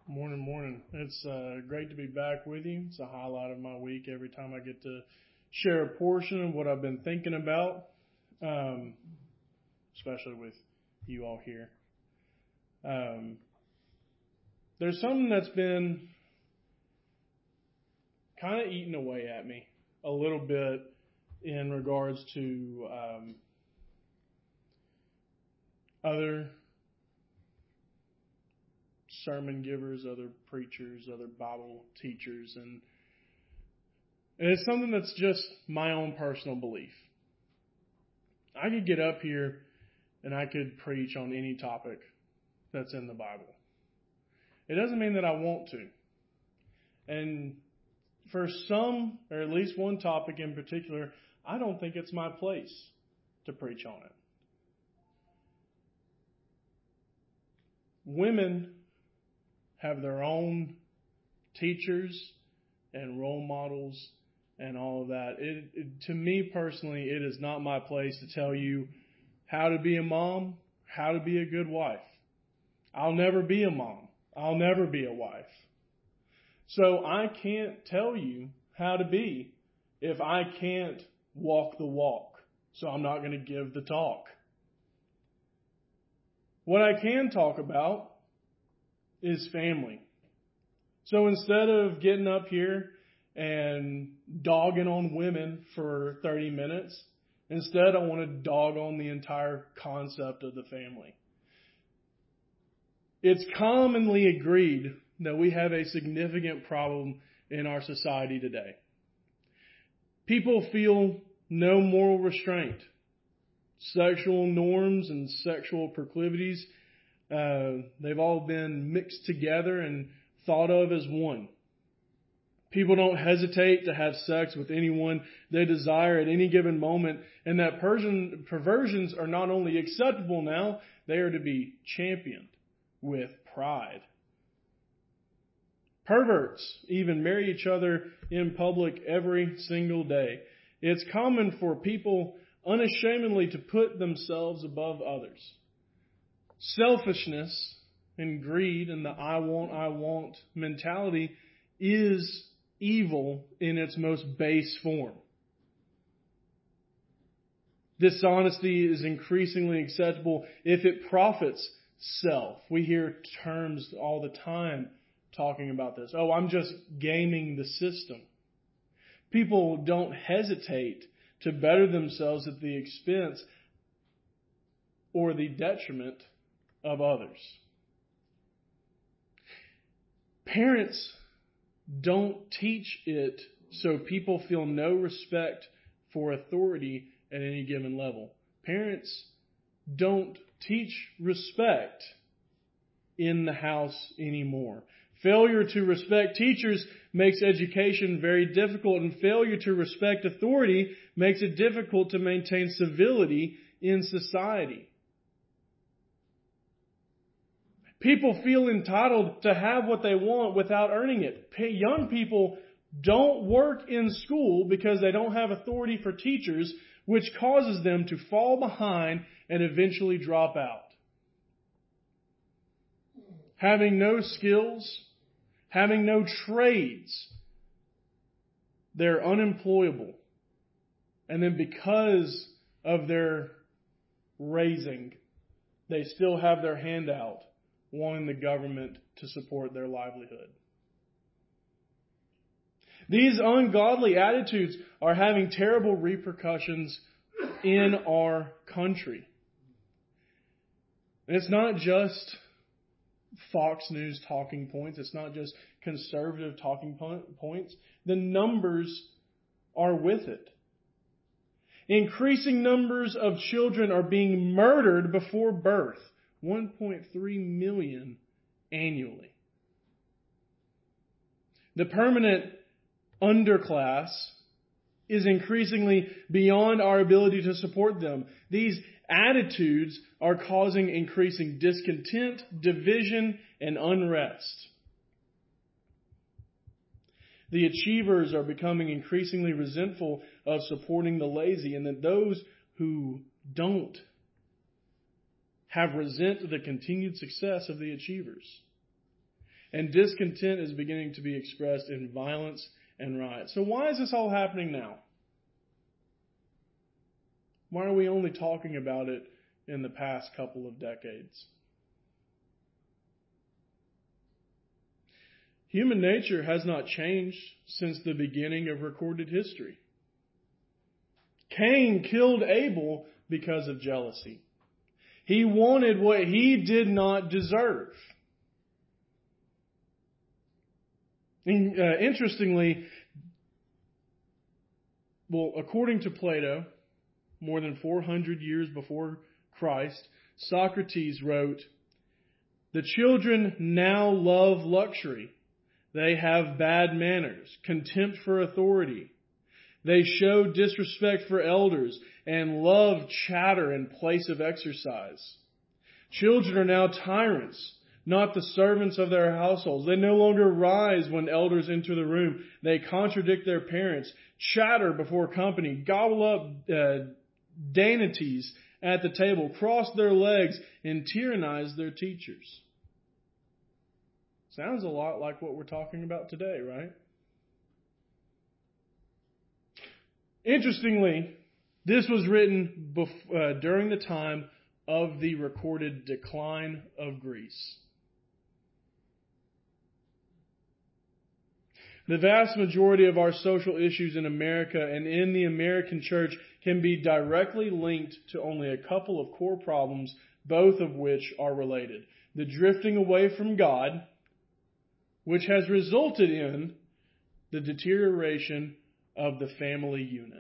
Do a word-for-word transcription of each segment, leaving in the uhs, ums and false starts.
Morning, morning. It's uh, great to be back with you. It's a highlight of my week every time I get to share a portion of what I've been thinking about, um, especially with you all here. Um, there's something that's been kind of eating away at me a little bit in regards to um, other sermon givers, other preachers, other Bible teachers, and, and it's something that's just my own personal belief. I could get up here and I could preach on any topic that's in the Bible. It doesn't mean that I want to. And for some, or at least one topic in particular, I don't think it's my place to preach on it. Women have their own teachers and role models and all of that. It, it, to me personally, it is not my place to tell you how to be a mom, how to be a good wife. I'll never be a mom. I'll never be a wife. So I can't tell you how to be if I can't walk the walk. So I'm not going to give the talk. What I can talk about is family. So instead of getting up here and dogging on women for thirty minutes, instead I want to dog on the entire concept of the family. It's commonly agreed that we have a significant problem in our society today. People feel no moral restraint. Sexual norms and sexual proclivities, uh, they've all been mixed together and thought of as one. People don't hesitate to have sex with anyone they desire at any given moment, and that perversion, perversions are not only acceptable now, they are to be championed with pride. Perverts even marry each other in public every single day. It's common for people unashamedly to put themselves above others. Selfishness and greed and the I want, I want mentality is evil in its most base form. Dishonesty is increasingly acceptable if it profits self. We hear terms all the time talking about this. Oh, I'm just gaming the system. People don't hesitate to better themselves at the expense or the detriment of others. Parents don't teach it so people feel no respect for authority at any given level. Parents don't teach respect in the house anymore. Failure to respect teachers makes education very difficult, and failure to respect authority makes it difficult to maintain civility in society. People feel entitled to have what they want without earning it. Young people don't work in school because they don't have authority for teachers, which causes them to fall behind and eventually drop out. Having no skills, having no trades, they're unemployable. And then because of their raising, they still have their hand out, wanting the government to support their livelihood. These ungodly attitudes are having terrible repercussions in our country. And it's not just Fox News talking points. It's not just conservative talking points. The numbers are with it. Increasing numbers of children are being murdered before birth. one point three million annually. The permanent underclass is increasingly beyond our ability to support them. These attitudes are causing increasing discontent, division, and unrest. The achievers are becoming increasingly resentful of supporting the lazy, and that those who don't have resent the continued success of the achievers. And discontent is beginning to be expressed in violence and riot. So why is this all happening now? Why are we only talking about it in the past couple of decades? Human nature has not changed since the beginning of recorded history. Cain killed Abel because of jealousy. He wanted what he did not deserve. And, uh, interestingly, well, according to Plato, more than four hundred years before Christ, Socrates wrote, "The children now love luxury. They have bad manners, contempt for authority. They show disrespect for elders and love chatter in place of exercise. Children are now tyrants, not the servants of their households. They no longer rise when elders enter the room. They contradict their parents, chatter before company, gobble up uh, dainties at the table, cross their legs, and tyrannize their teachers." Sounds a lot like what we're talking about today, right? Interestingly, this was written bef- uh, during the time of the recorded decline of Greece. The vast majority of our social issues in America and in the American church can be directly linked to only a couple of core problems, both of which are related. The drifting away from God, which has resulted in the deterioration of the family unit.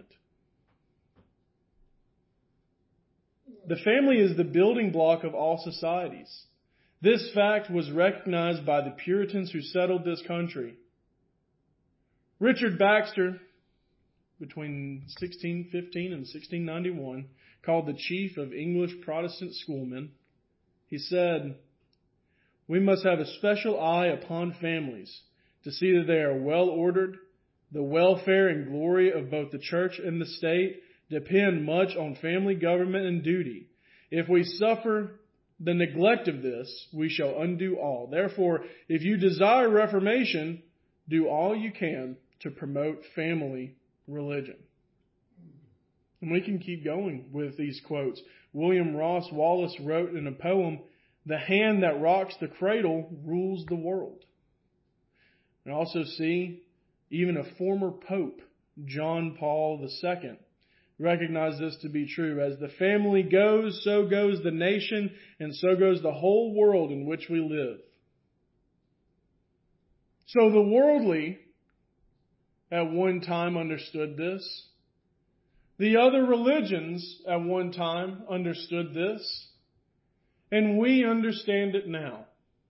The family is the building block of all societies. This fact was recognized by the Puritans who settled this country. Richard Baxter, between sixteen fifteen and sixteen ninety-one, called the chief of English Protestant schoolmen, he said, "We must have a special eye upon families to see that they are well ordered. The welfare and glory of both the church and the state depend much on family government and duty. If we suffer the neglect of this, we shall undo all. Therefore, if you desire reformation, do all you can to promote family religion." And we can keep going with these quotes. William Ross Wallace wrote in a poem, "The hand that rocks the cradle rules the world." And also see, even a former pope, John Paul the Second, recognized this to be true. As the family goes, so goes the nation, and so goes the whole world in which we live. So the worldly at one time understood this. The other religions at one time understood this. And we understand it now.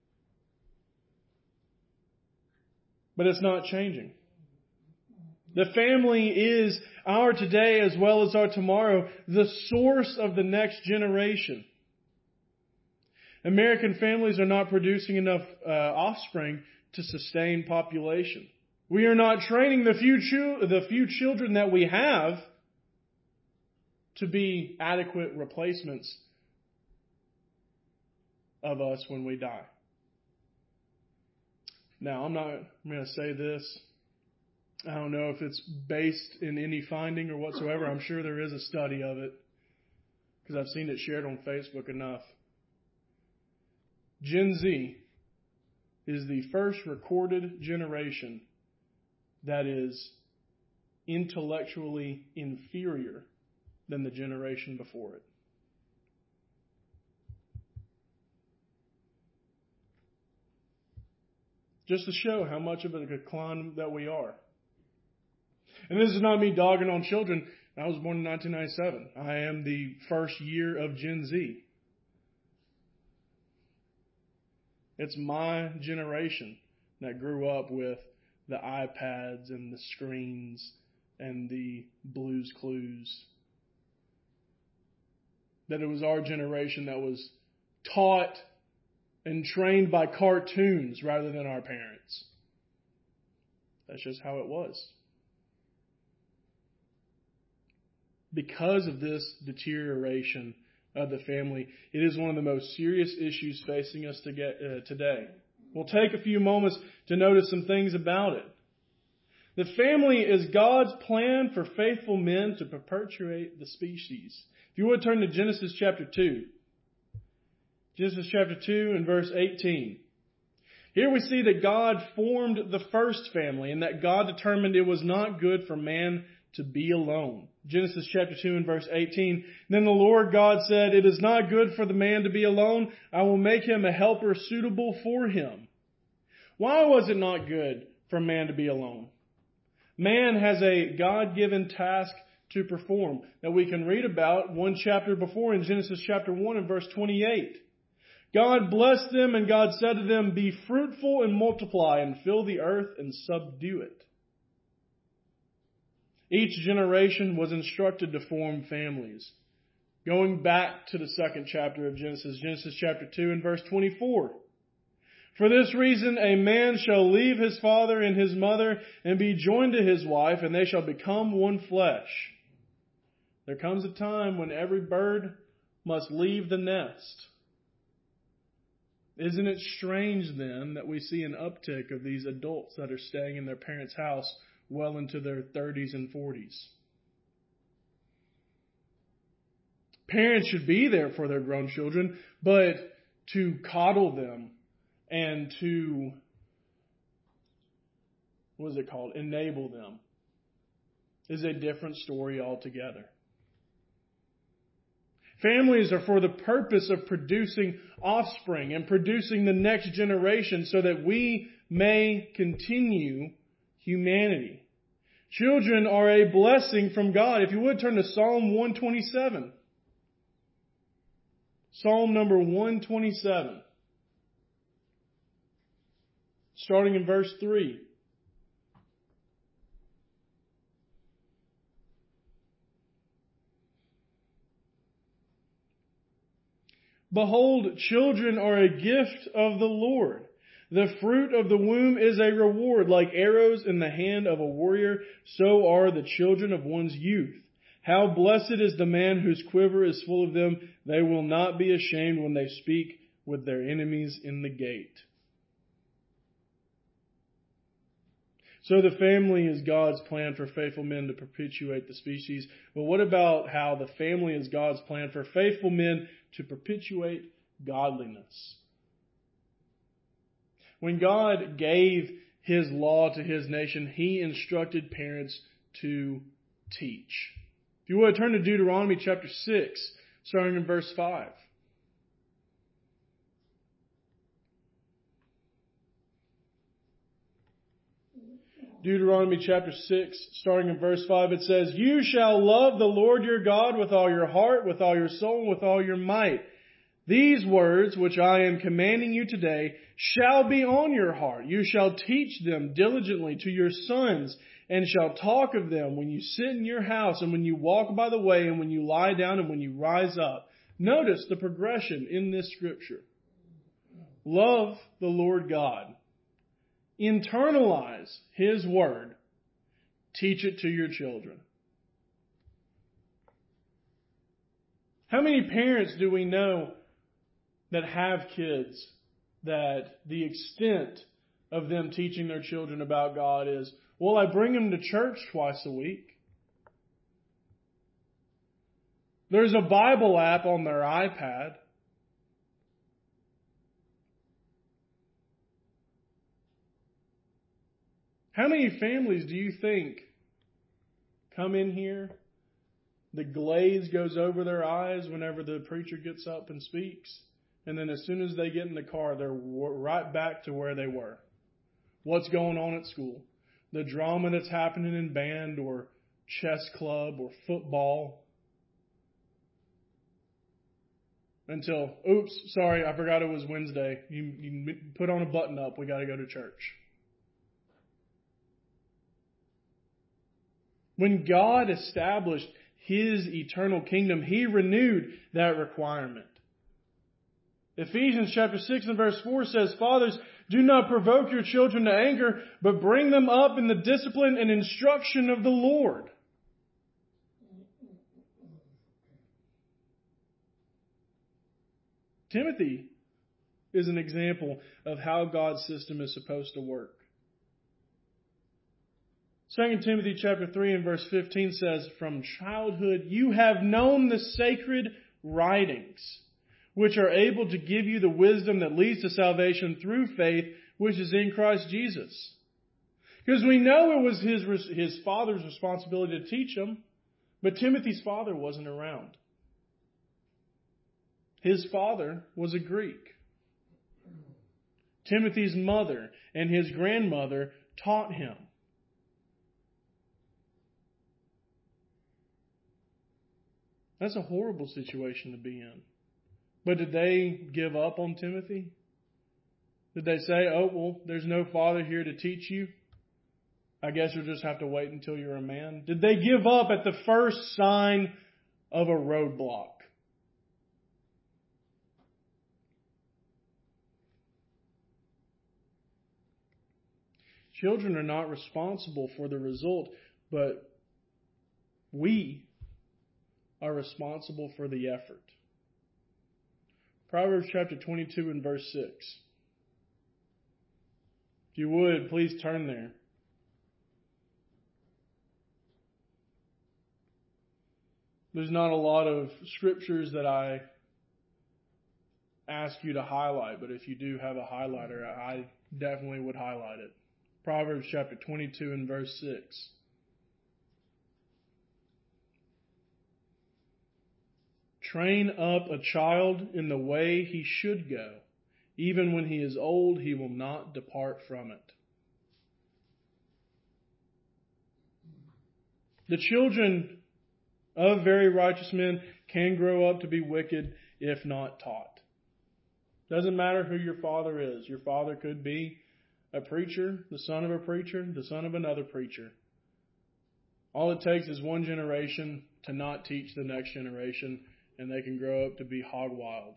But it's not changing. The family is our today as well as our tomorrow, the source of the next generation. American families are not producing enough uh, offspring to sustain population. We are not training the few, chu- the few children that we have to be adequate replacements of us when we die. Now, I'm not I'm going to say this. I don't know if it's based in any finding or whatsoever. I'm sure there is a study of it because I've seen it shared on Facebook enough. Gen Z is the first recorded generation that is intellectually inferior than the generation before it. Just to show how much of a decline that we are. And this is not me dogging on children. I was born in nineteen ninety-seven. I am the first year of Gen Z. It's my generation that grew up with the iPads and the screens and the Blue's Clues. That it was our generation that was taught and trained by cartoons rather than our parents. That's just how it was. Because of this deterioration of the family, it is one of the most serious issues facing us to get, uh, today. We'll take a few moments to notice some things about it. The family is God's plan for faithful men to perpetuate the species. If you would turn to Genesis chapter two. Genesis chapter two and verse eighteen. Here we see that God formed the first family and that God determined it was not good for man to be alone. Genesis chapter two and verse eighteen. Then the Lord God said, "It is not good for the man to be alone. I will make him a helper suitable for him." Why was it not good for man to be alone? Man has a God-given task to perform that we can read about one chapter before in Genesis chapter one and verse twenty-eight. God blessed them and God said to them, "Be fruitful and multiply and fill the earth and subdue it." Each generation was instructed to form families. Going back to the second chapter of Genesis, Genesis chapter two and verse twenty-four. "For this reason a man shall leave his father and his mother and be joined to his wife, and they shall become one flesh." There comes a time when every bird must leave the nest. Isn't it strange then that we see an uptick of these adults that are staying in their parents' house well into their thirties and forties? Parents should be there for their grown children, but to coddle them and to, what is it called, enable them is a different story altogether. Families are for the purpose of producing offspring and producing the next generation so that we may continue humanity. Children are a blessing from God. If you would turn to Psalm one twenty-seven. Psalm number one twenty-seven. Starting in verse three. "Behold, children are a gift of the Lord. The fruit of the womb is a reward. Like arrows in the hand of a warrior, so are the children of one's youth. How blessed is the man whose quiver is full of them. They will not be ashamed when they speak with their enemies in the gate." So the family is God's plan for faithful men to perpetuate the species. But what about how the family is God's plan for faithful men to perpetuate godliness? When God gave His law to His nation, He instructed parents to teach. If you would turn to Deuteronomy chapter six, starting in verse five. Deuteronomy chapter six, starting in verse five, it says, "You shall love the Lord your God with all your heart, with all your soul, and with all your might. These words, which I am commanding you today, shall be on your heart. You shall teach them diligently to your sons, and shall talk of them when you sit in your house, and when you walk by the way, and when you lie down, and when you rise up." Notice the progression in this scripture. Love the Lord God. Internalize His Word. Teach it to your children. How many parents do we know that have kids that the extent of them teaching their children about God is, well, I bring them to church twice a week. There's a Bible app on their iPad. How many families do you think come in here, the glaze goes over their eyes whenever the preacher gets up and speaks, and then as soon as they get in the car, they're right back to where they were? What's going on at school? The drama that's happening in band or chess club or football. Until, oops, sorry, I forgot it was Wednesday. You, you put on a button up. We got to go to church. When God established His eternal kingdom, He renewed that requirement. Ephesians chapter six and verse four says, "Fathers, do not provoke your children to anger, but bring them up in the discipline and instruction of the Lord." Timothy is an example of how God's system is supposed to work. Second Timothy chapter three and verse fifteen says, "From childhood you have known the sacred writings, which are able to give you the wisdom that leads to salvation through faith, which is in Christ Jesus." Because we know it was his, his father's responsibility to teach him, but Timothy's father wasn't around. His father was a Greek. Timothy's mother and his grandmother taught him. That's a horrible situation to be in. But did they give up on Timothy? Did they say, "Oh, well, there's no father here to teach you. I guess you'll just have to wait until you're a man"? Did they give up at the first sign of a roadblock? Children are not responsible for the result, but we are responsible for the effort. Proverbs chapter twenty-two and verse six. If you would, please turn there. There's not a lot of scriptures that I ask you to highlight, but if you do have a highlighter, I definitely would highlight it. Proverbs chapter twenty-two and verse six. "Train up a child in the way he should go. Even when he is old, he will not depart from it." The children of very righteous men can grow up to be wicked if not taught. Doesn't matter who your father is. Your father could be a preacher, the son of a preacher, the son of another preacher. All it takes is one generation to not teach the next generation, and they can grow up to be hog wild.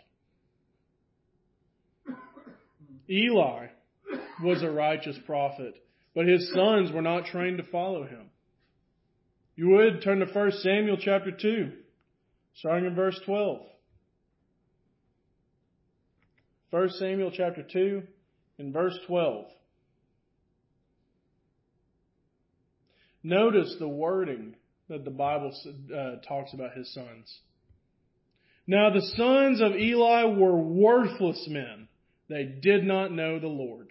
Eli was a righteous prophet, but his sons were not trained to follow him. You would turn to First Samuel chapter two, starting in verse twelve. First Samuel chapter two and verse twelve. Notice the wording that the Bible uh, talks about his sons. "Now the sons of Eli were worthless men. They did not know the Lord."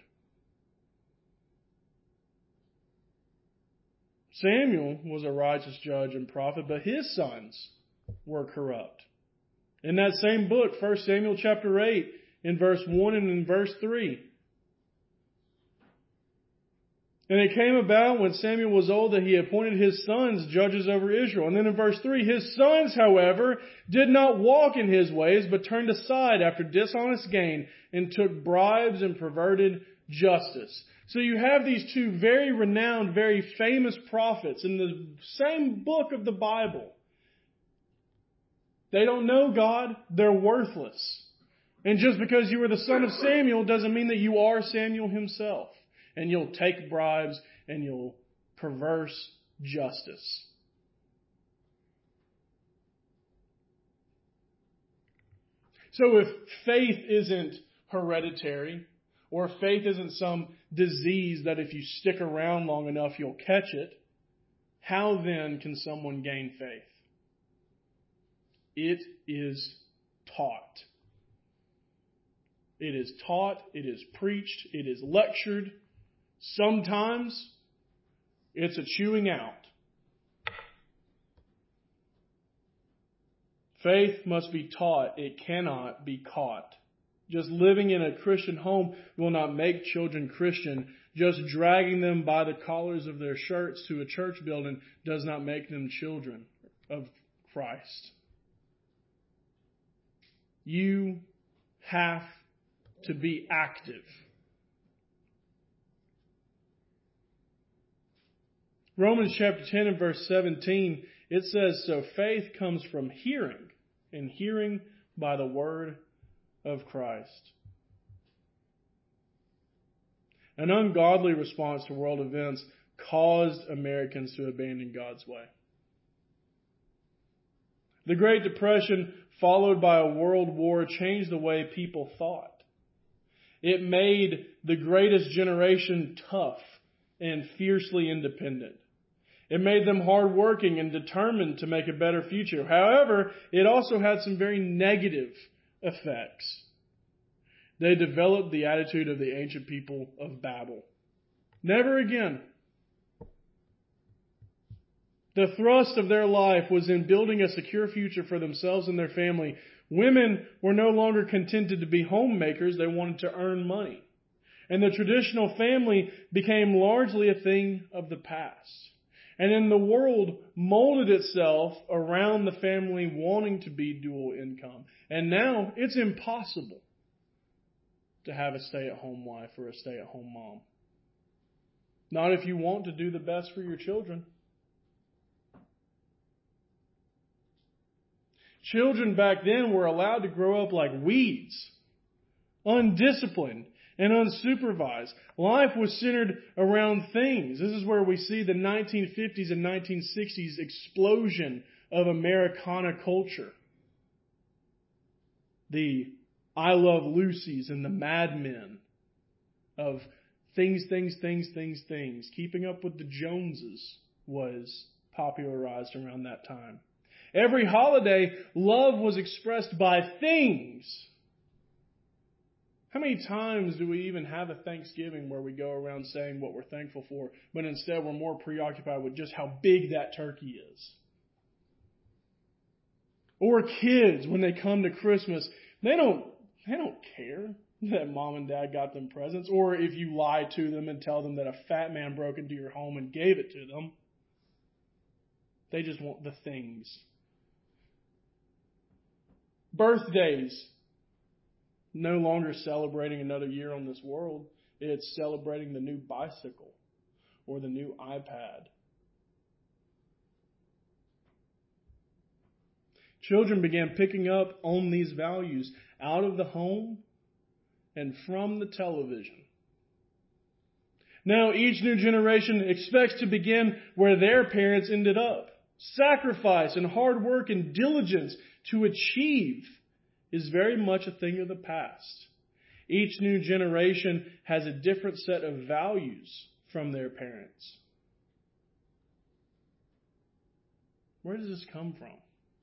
Samuel was a righteous judge and prophet, but his sons were corrupt. In that same book, First Samuel chapter eight, in verse one and in verse three. "And it came about when Samuel was old that he appointed his sons judges over Israel." And then in verse three, "His sons, however, did not walk in his ways, but turned aside after dishonest gain and took bribes and perverted justice." So you have these two very renowned, very famous prophets in the same book of the Bible. They don't know God. They're worthless. And just because you are the son of Samuel doesn't mean that you are Samuel himself. And you'll take bribes and you'll perverse justice. So if faith isn't hereditary, or faith isn't some disease that if you stick around long enough you'll catch it, how then can someone gain faith? It is taught. It is taught, it is preached, it is lectured. Sometimes it's a chewing out. Faith must be taught. It cannot be caught. Just living in a Christian home will not make children Christian. Just dragging them by the collars of their shirts to a church building does not make them children of Christ. You have to be active. Romans chapter ten and verse seventeen, it says, "So faith comes from hearing, and hearing by the word of Christ." An ungodly response to world events caused Americans to abandon God's way. The Great Depression, followed by a world war, changed the way people thought. It made the greatest generation tough and fiercely independent. It made them hardworking and determined to make a better future. However, it also had some very negative effects. They developed the attitude of the ancient people of Babel. Never again. The thrust of their life was in building a secure future for themselves and their family. Women were no longer contented to be homemakers. They wanted to earn money. And the traditional family became largely a thing of the past. And then the world molded itself around the family wanting to be dual income. And now it's impossible to have a stay-at-home wife or a stay-at-home mom. Not if you want to do the best for your children. Children back then were allowed to grow up like weeds, undisciplined and unsupervised. Life was centered around things. This is where we see the nineteen fifties and nineteen sixties explosion of Americana culture. The I Love Lucy's and the Mad Men of things, things, things, things, things. Keeping Up with the Joneses was popularized around that time. Every holiday, love was expressed by things. How many times do we even have a Thanksgiving where we go around saying what we're thankful for, but instead we're more preoccupied with just how big that turkey is? Or kids, when they come to Christmas, they don't, they don't care that mom and dad got them presents, or if you lie to them and tell them that a fat man broke into your home and gave it to them. They just want the things. Birthdays. No longer celebrating another year on this world. It's celebrating the new bicycle or the new iPad. Children began picking up on these values out of the home and from the television. Now, each new generation expects to begin where their parents ended up. Sacrifice and hard work and diligence to achieve is very much a thing of the past. Each new generation has a different set of values from their parents. Where does this come from?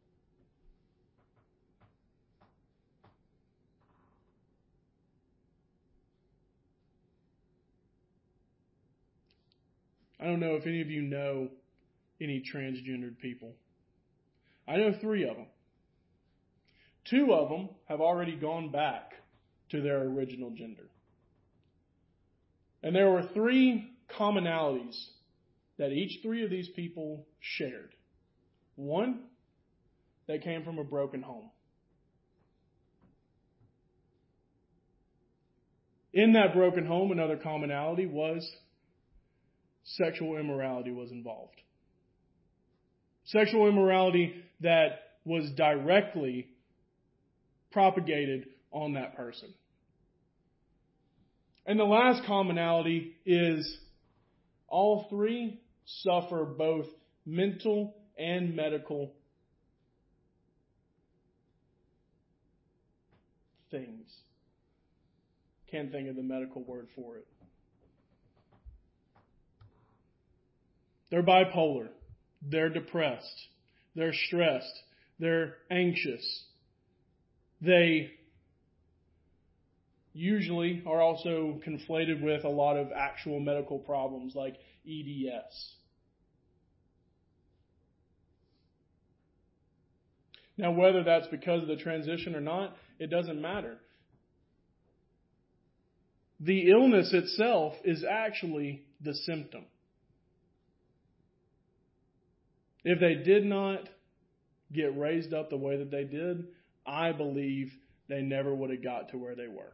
I don't know if any of you know any transgendered people. I know three of them. Two of them have already gone back to their original gender. And there were three commonalities that each three of these people shared. One, they came from a broken home. In that broken home, another commonality was sexual immorality was involved. Sexual immorality that was directly propagated on that person. And the last commonality is all three suffer both mental and medical things. Can't think of the medical word for it. They're bipolar. They're depressed. They're stressed. They're anxious. They usually are also conflated with a lot of actual medical problems like E D S. Now, whether that's because of the transition or not, it doesn't matter. The illness itself is actually the symptom. If they did not get raised up the way that they did, I believe they never would have got to where they were.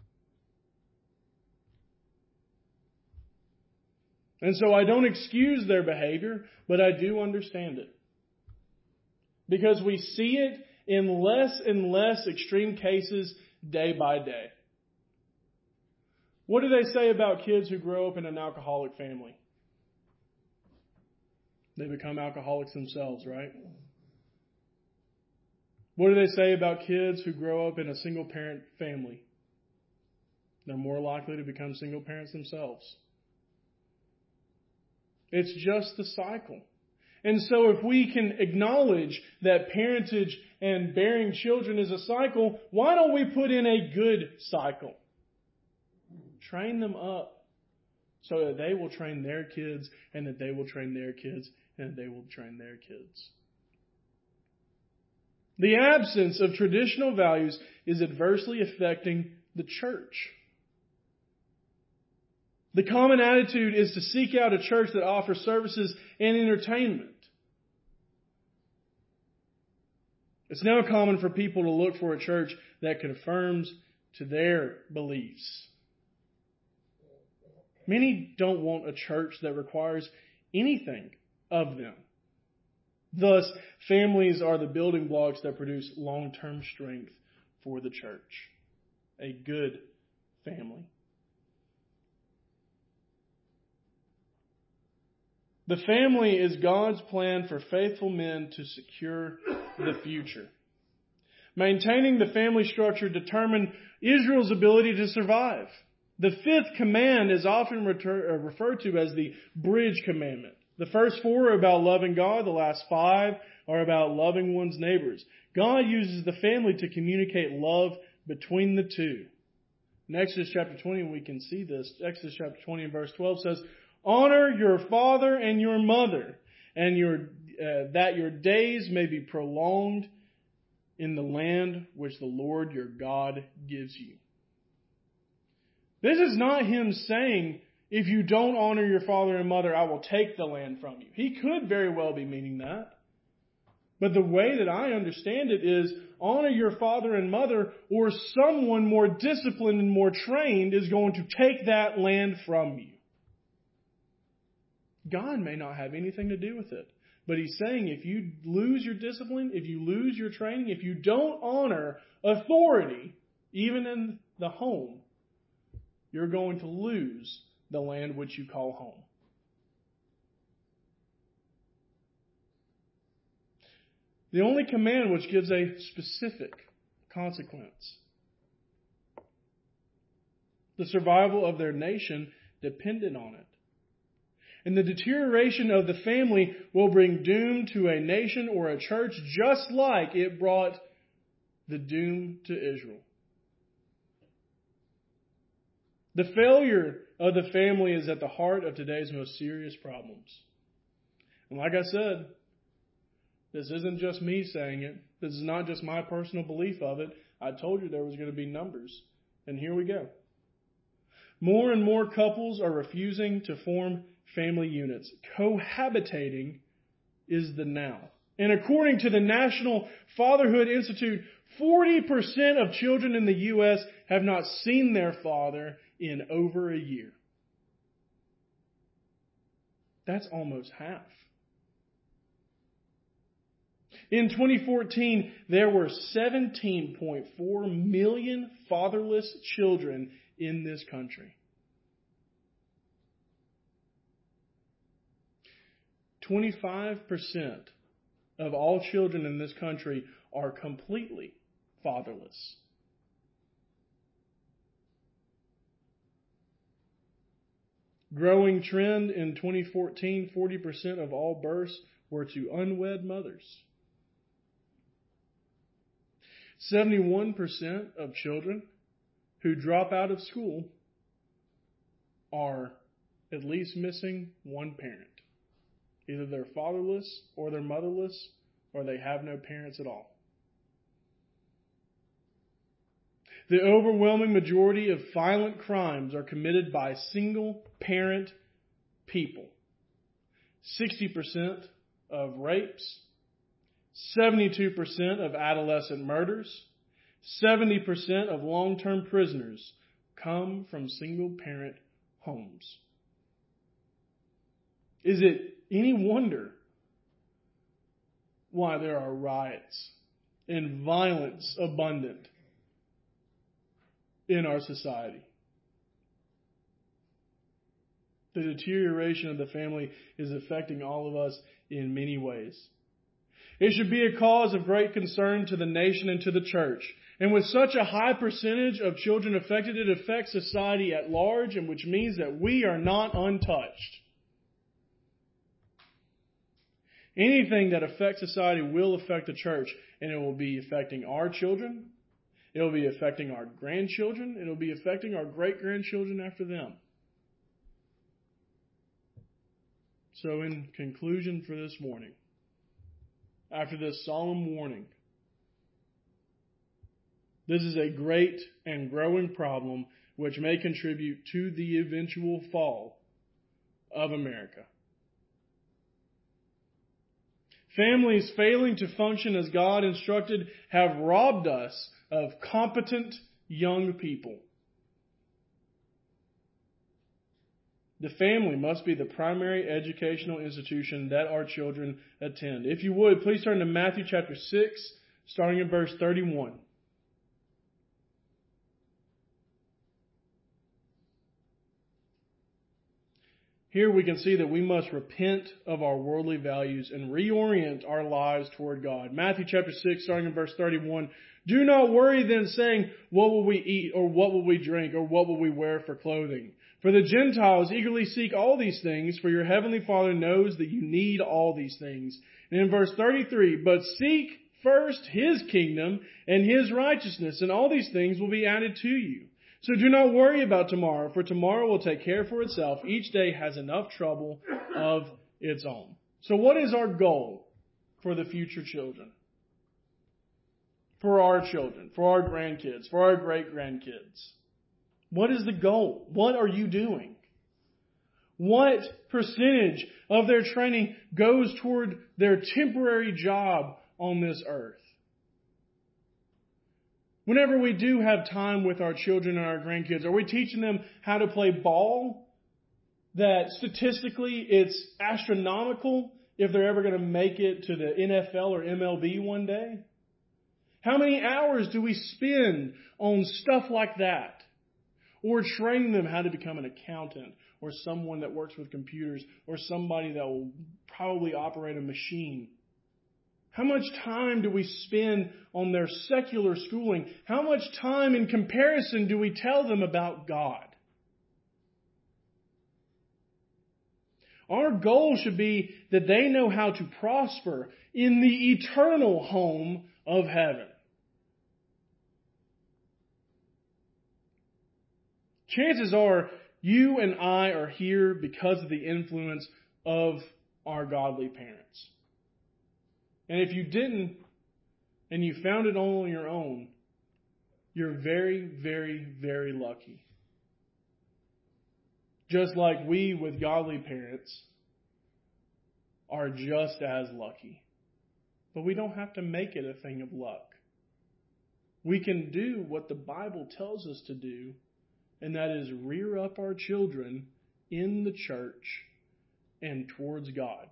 And so I don't excuse their behavior, but I do understand it. Because we see it in less and less extreme cases day by day. What do they say about kids who grow up in an alcoholic family? They become alcoholics themselves, right? What do they say about kids who grow up in a single-parent family? They're more likely to become single parents themselves. It's just the cycle. And so if we can acknowledge that parentage and bearing children is a cycle, why don't we put in a good cycle? Train them up so that they will train their kids, and that they will train their kids, and they will train their kids. The absence of traditional values is adversely affecting the church. The common attitude is to seek out a church that offers services and entertainment. It's now common for people to look for a church that confirms to their beliefs. Many don't want a church that requires anything of them. Thus, families are the building blocks that produce long-term strength for the church. A good family. The family is God's plan for faithful men to secure the future. Maintaining the family structure determined Israel's ability to survive. The fifth command is often refer- referred to as the bridge commandment. The first four are about loving God. The last five are about loving one's neighbors. God uses the family to communicate love between the two. In Exodus chapter twenty, we can see this. Exodus chapter twenty and verse twelve says, "Honor your father and your mother, and your uh, that your days may be prolonged in the land which the Lord your God gives you." This is not him saying, if you don't honor your father and mother, I will take the land from you. He could very well be meaning that. But the way that I understand it is, honor your father and mother, or someone more disciplined and more trained is going to take that land from you. God may not have anything to do with it. But he's saying if you lose your discipline, if you lose your training, if you don't honor authority, even in the home, you're going to lose the land which you call home. The only command which gives a specific consequence. The survival of their nation depended on it. And the deterioration of the family will bring doom to a nation or a church, just like it brought the doom to Israel. The failure of the family is at the heart of today's most serious problems. And like I said, this isn't just me saying it. This is not just my personal belief of it. I told you there was going to be numbers. And here we go. More and more couples are refusing to form family units. Cohabitating is the now. And according to the National Fatherhood Institute, forty percent of children in the U S have not seen their father in over a year. That's almost half. In twenty fourteen, there were seventeen point four million fatherless children in this country. twenty-five percent of all children in this country are completely fatherless. Growing trend in twenty fourteen, forty percent of all births were to unwed mothers. seventy-one percent of children who drop out of school are at least missing one parent. Either they're fatherless or they're motherless, or they have no parents at all. The overwhelming majority of violent crimes are committed by single-parent people. sixty percent of rapes, seventy-two percent of adolescent murders, seventy percent of long-term prisoners come from single-parent homes. Is it any wonder why there are riots and violence abundant in our society? The deterioration of the family is affecting all of us in many ways. It should be a cause of great concern to the nation and to the church. And with such a high percentage of children affected, it affects society at large, and which means that we are not untouched. Anything that affects society will affect the church, and it will be affecting our children. It will be affecting our grandchildren. It will be affecting our great-grandchildren after them. So in conclusion for this morning, after this solemn warning, this is a great and growing problem which may contribute to the eventual fall of America. Families failing to function as God instructed have robbed us of competent young people. The family must be the primary educational institution that our children attend. If you would, please turn to Matthew chapter six, starting in verse thirty-one. Here we can see that we must repent of our worldly values and reorient our lives toward God. Matthew chapter six, starting in verse thirty-one. Do not worry then, saying, what will we eat, or what will we drink, or what will we wear for clothing? For the Gentiles eagerly seek all these things, for your heavenly Father knows that you need all these things. And in verse thirty-three, but seek first His kingdom and His righteousness, and all these things will be added to you. So do not worry about tomorrow, for tomorrow will take care for itself. Each day has enough trouble of its own. So what is our goal for the future children? For our children, for our grandkids, for our great-grandkids? What is the goal? What are you doing? What percentage of their training goes toward their temporary job on this earth? Whenever we do have time with our children and our grandkids, are we teaching them how to play ball? That statistically it's astronomical if they're ever going to make it to the N F L or M L B one day? How many hours do we spend on stuff like that? Or training them how to become an accountant, or someone that works with computers, or somebody that will probably operate a machine? How much time do we spend on their secular schooling? How much time in comparison do we tell them about God? Our goal should be that they know how to prosper in the eternal home of heaven. Chances are you and I are here because of the influence of our godly parents. And if you didn't, and you found it all on your own, you're very, very, very lucky. Just like we with godly parents are just as lucky. But we don't have to make it a thing of luck. We can do what the Bible tells us to do, and that is rear up our children in the church and towards God.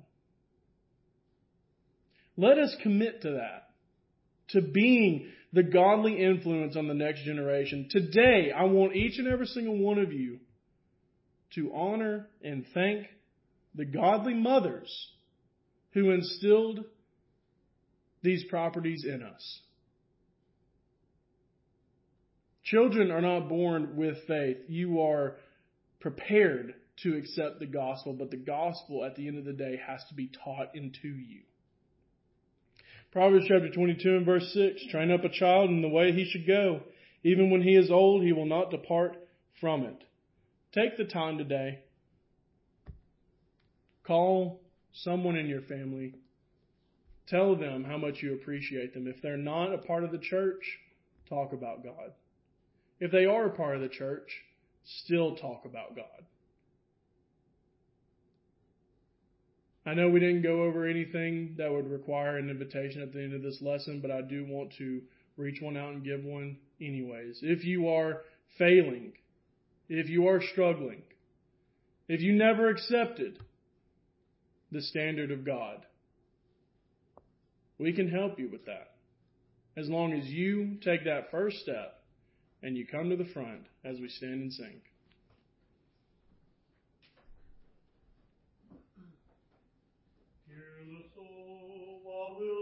Let us commit to that, to being the godly influence on the next generation. Today, I want each and every single one of you to honor and thank the godly mothers who instilled these properties in us. Children are not born with faith. You are prepared to accept the gospel, but the gospel at the end of the day has to be taught into you. Proverbs chapter twenty-two and verse six, train up a child in the way he should go. Even when he is old, he will not depart from it. Take the time today. Call someone in your family. Tell them how much you appreciate them. If they're not a part of the church, talk about God. If they are a part of the church, still talk about God. I know we didn't go over anything that would require an invitation at the end of this lesson, but I do want to reach one out and give one anyways. If you are failing, if you are struggling, if you never accepted the standard of God, we can help you with that. As long as you take that first step and you come to the front as we stand and sing. Hear the soul, what will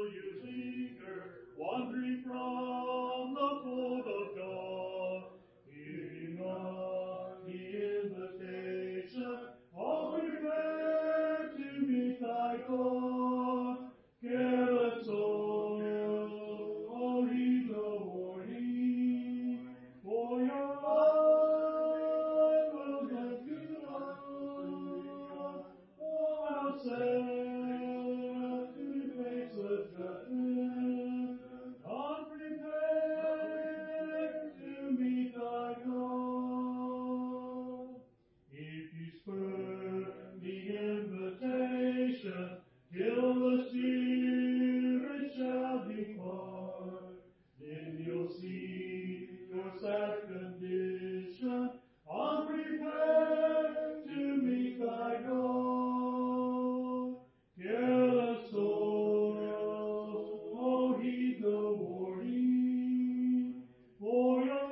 the Spirit shall depart, then you'll see your sad condition, unprepared to meet thy God. Careless soul, oh, heed the warning, for your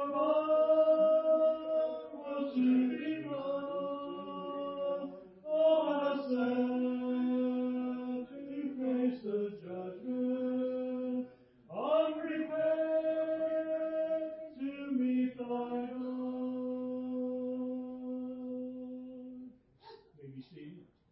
life will soon be lost. All are sent to face the judgment, unprepared to meet thy God. Maybe Steve.